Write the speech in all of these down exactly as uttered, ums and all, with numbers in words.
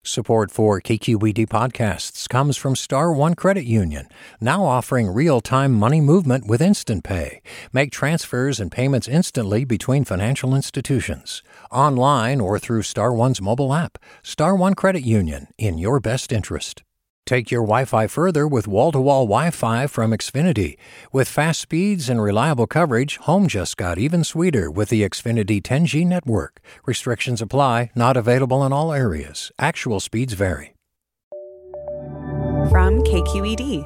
Support for K Q E D podcasts comes from Star One Credit Union, now offering real-time money movement with Instant Pay. Make transfers and payments instantly between financial institutions, online or through Star One's mobile app. Star One Credit Union, in your best interest. Take your Wi-Fi further with wall-to-wall Wi-Fi from Xfinity. With fast speeds and reliable coverage, home just got even sweeter with the Xfinity ten G network. Restrictions apply, not available in all areas. Actual speeds vary. From K Q E D.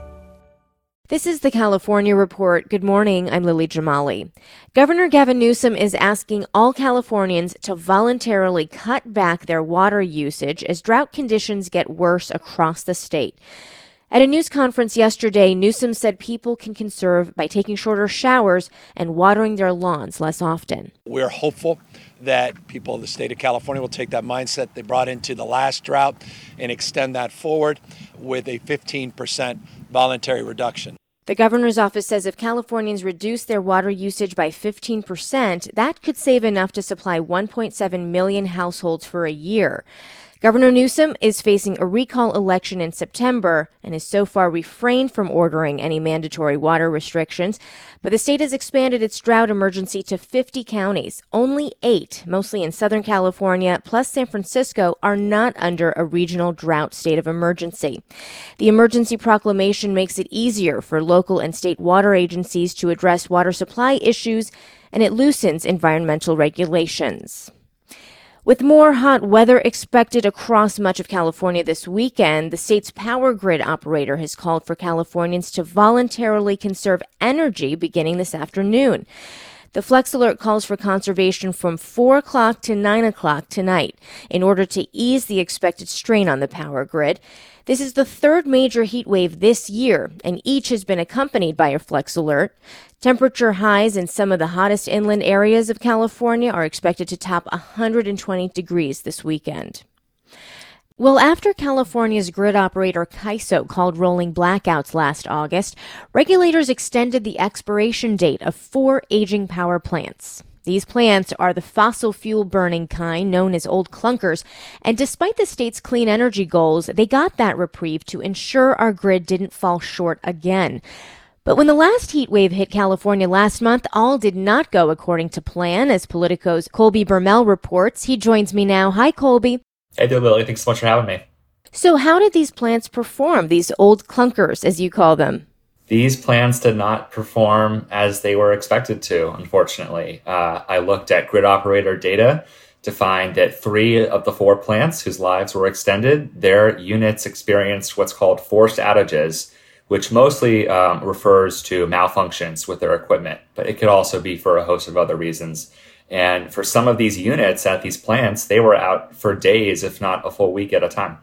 This is the California Report. Good morning, I'm Lily Jamali. Governor Gavin Newsom is asking all Californians to voluntarily cut back their water usage as drought conditions get worse across the state. At a news conference yesterday, Newsom said people can conserve by taking shorter showers and watering their lawns less often. We're hopeful that people of the state of California will take that mindset they brought into the last drought and extend that forward with a fifteen percent voluntary reduction. The governor's office says if Californians reduce their water usage by fifteen percent, that could save enough to supply one point seven million households for a year. Governor Newsom is facing a recall election in September and has so far refrained from ordering any mandatory water restrictions. But the state has expanded its drought emergency to fifty counties. Only eight, mostly in Southern California, plus San Francisco, are not under a regional drought state of emergency. The emergency proclamation makes it easier for local and state water agencies to address water supply issues, and it loosens environmental regulations. With more hot weather expected across much of California this weekend, the state's power grid operator has called for Californians to voluntarily conserve energy beginning this afternoon. The Flex Alert calls for conservation from four o'clock to nine o'clock tonight in order to ease the expected strain on the power grid. This is the third major heat wave this year, and each has been accompanied by a Flex Alert. Temperature highs in some of the hottest inland areas of California are expected to top one hundred twenty degrees this weekend. Well, after California's grid operator CAISO called rolling blackouts last August, regulators extended the expiration date of four aging power plants. These plants are the fossil fuel burning kind known as old clunkers, and despite the state's clean energy goals, they got that reprieve to ensure our grid didn't fall short again. But when the last heat wave hit California last month, all did not go according to plan, as Politico's Colby Bermel reports. He joins me now. Hi, Colby. Hey there, Lily. Thanks so much for having me. So how did these plants perform, these old clunkers, as you call them? These plants did not perform as they were expected to, unfortunately. Uh, I looked at grid operator data to find that three of the four plants whose lives were extended, their units experienced what's called forced outages, which mostly um, refers to malfunctions with their equipment, but it could also be for a host of other reasons. And for some of these units at these plants, they were out for days, if not a full week at a time.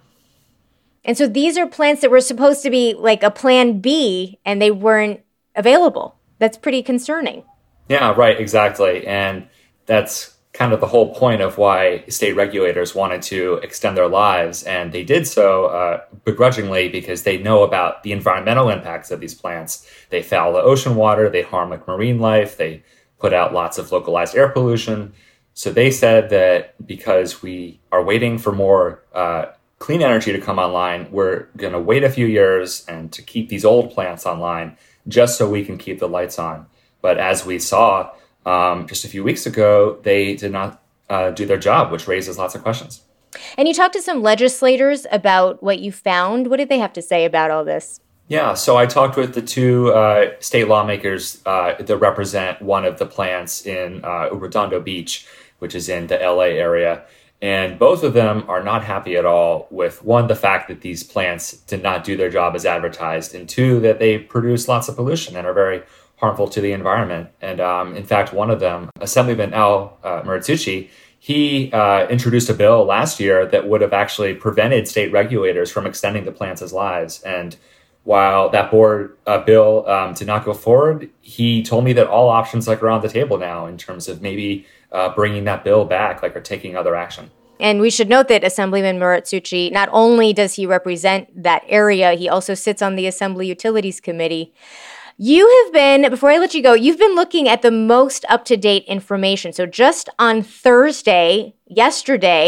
And so these are plants that were supposed to be like a plan B, and they weren't available. That's pretty concerning. Yeah, right, exactly. And that's kind of the whole point of why state regulators wanted to extend their lives. And they did so uh, begrudgingly because they know about the environmental impacts of these plants. They foul the ocean water, they harm like marine life, they put out lots of localized air pollution. So they said that because we are waiting for more uh, clean energy to come online, we're going to wait a few years and to keep these old plants online just so we can keep the lights on. But as we saw um, just a few weeks ago, they did not uh, do their job, which raises lots of questions. And you talked to some legislators about what you found. What did they have to say about all this? Yeah, so I talked with the two uh, state lawmakers uh, that represent one of the plants in uh, Redondo Beach, which is in the L A area. And both of them are not happy at all with, one, the fact that these plants did not do their job as advertised, and two, that they produce lots of pollution and are very harmful to the environment. And um, in fact, one of them, Assemblyman Al uh, Muratsuchi, he uh, introduced a bill last year that would have actually prevented state regulators from extending the plants' lives. And while that board uh, bill um, did not go forward, he told me that all options like are on the table now in terms of maybe uh, bringing that bill back, like or taking other action. And we should note that Assemblyman Muratsuchi, not only does he represent that area, he also sits on the Assembly Utilities Committee. You have been, before I let you go, you've been looking at the most up-to-date information. So just on Thursday, yesterday,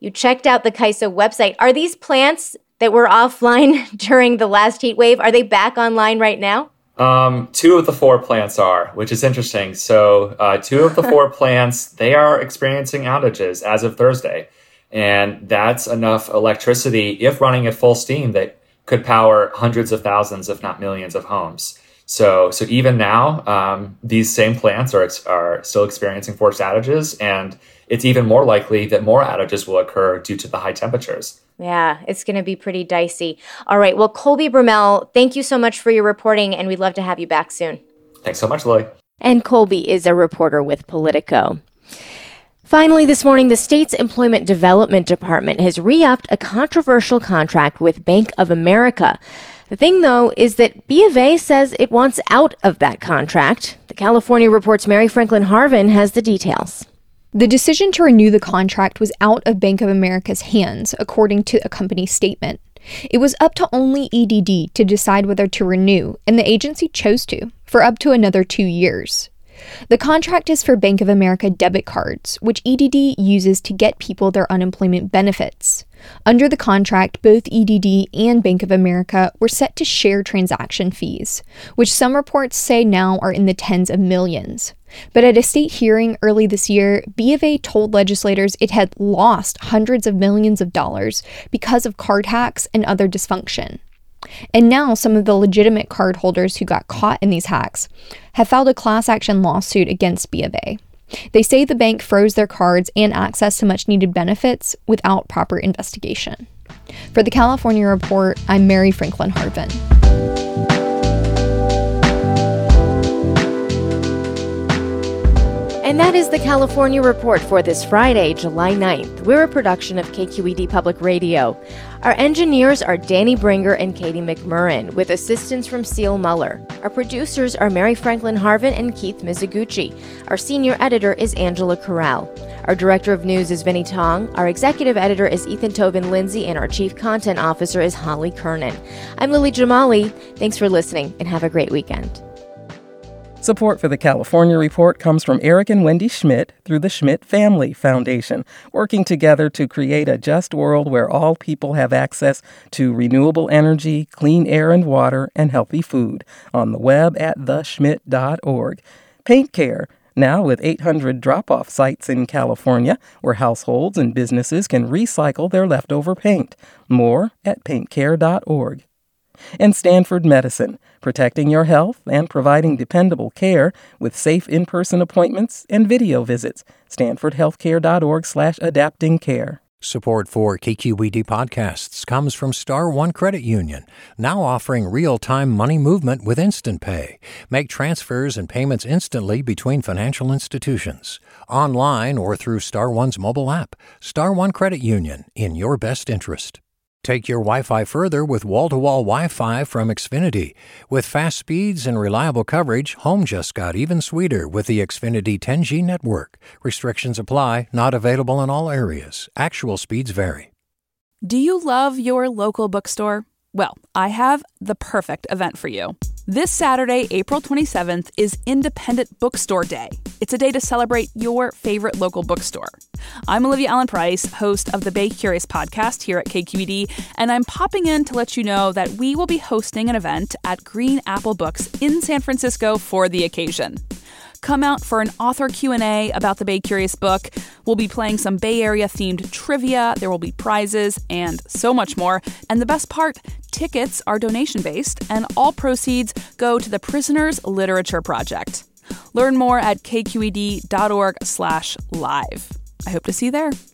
You checked out the K I S O website. Are these plants that were offline during the last heat wave, are they back online right now? Um, two of the four plants are, which is interesting. So uh, two of the four plants, they are experiencing outages as of Thursday. And that's enough electricity, if running at full steam, that could power hundreds of thousands, if not millions of homes. So so even now, um, these same plants are are still experiencing forced outages, and it's even more likely that more outages will occur due to the high temperatures. Yeah, it's going to be pretty dicey. All right, well, Colby Brummel, thank you so much for your reporting, and we'd love to have you back soon. Thanks so much, Lily. And Colby is a reporter with Politico. Finally, this morning, the state's Employment Development Department has re-upped a controversial contract with Bank of America. The thing, though, is that B of A says it wants out of that contract. The California Report's Mary Franklin Harvin has the details. The decision to renew the contract was out of Bank of America's hands, according to a company statement. It was up to only E D D to decide whether to renew, and the agency chose to, for up to another two years. The contract is for Bank of America debit cards, which E D D uses to get people their unemployment benefits. Under the contract, both E D D and Bank of America were set to share transaction fees, which some reports say now are in the tens of millions. But at a state hearing early this year, B of A told legislators it had lost hundreds of millions of dollars because of card hacks and other dysfunction. And now some of the legitimate cardholders who got caught in these hacks have filed a class action lawsuit against B of A. They say the bank froze their cards and access to much needed benefits without proper investigation. For the California Report, I'm Mary Franklin Harvin. And that is the California Report for this Friday, July ninth. We're a production of K Q E D Public Radio. Our engineers are Danny Bringer and Katie McMurrin, with assistance from Seal Muller. Our producers are Mary Franklin Harvin and Keith Mizuguchi. Our senior editor is Angela Corral. Our director of news is Vinnie Tong. Our executive editor is Ethan Tobin Lindsay, and our chief content officer is Holly Kernan. I'm Lily Jamali. Thanks for listening, and have a great weekend. Support for the California Report comes from Eric and Wendy Schmidt through the Schmidt Family Foundation, working together to create a just world where all people have access to renewable energy, clean air and water, and healthy food. On the web at the schmidt dot org. Paint Care, now with eight hundred drop-off sites in California, where households and businesses can recycle their leftover paint. More at paint care dot org. And Stanford Medicine, protecting your health and providing dependable care with safe in-person appointments and video visits. stanford healthcare dot org slash adapting care. Support for K Q E D podcasts comes from Star One Credit Union, now offering real-time money movement with Instant Pay. Make transfers and payments instantly between financial institutions, online or through Star One's mobile app. Star One Credit Union, in your best interest. Take your Wi-Fi further with wall-to-wall Wi-Fi from Xfinity. With fast speeds and reliable coverage, home just got even sweeter with the Xfinity ten G network. Restrictions apply, not available in all areas. Actual speeds vary. Do you love your local bookstore? Well, I have the perfect event for you. This Saturday, April twenty-seventh, is Independent Bookstore Day. It's a day to celebrate your favorite local bookstore. I'm Olivia Allen Price, host of the Bay Curious podcast here at K Q E D, and I'm popping in to let you know that we will be hosting an event at Green Apple Books in San Francisco for the occasion. Come out for an author Q and A about the Bay Curious book. We'll be playing some Bay Area-themed trivia, there will be prizes, and so much more. And the best part, tickets are donation-based, and all proceeds go to the Prisoners Literature Project. Learn more at k q e d dot org slash live. I hope to see you there.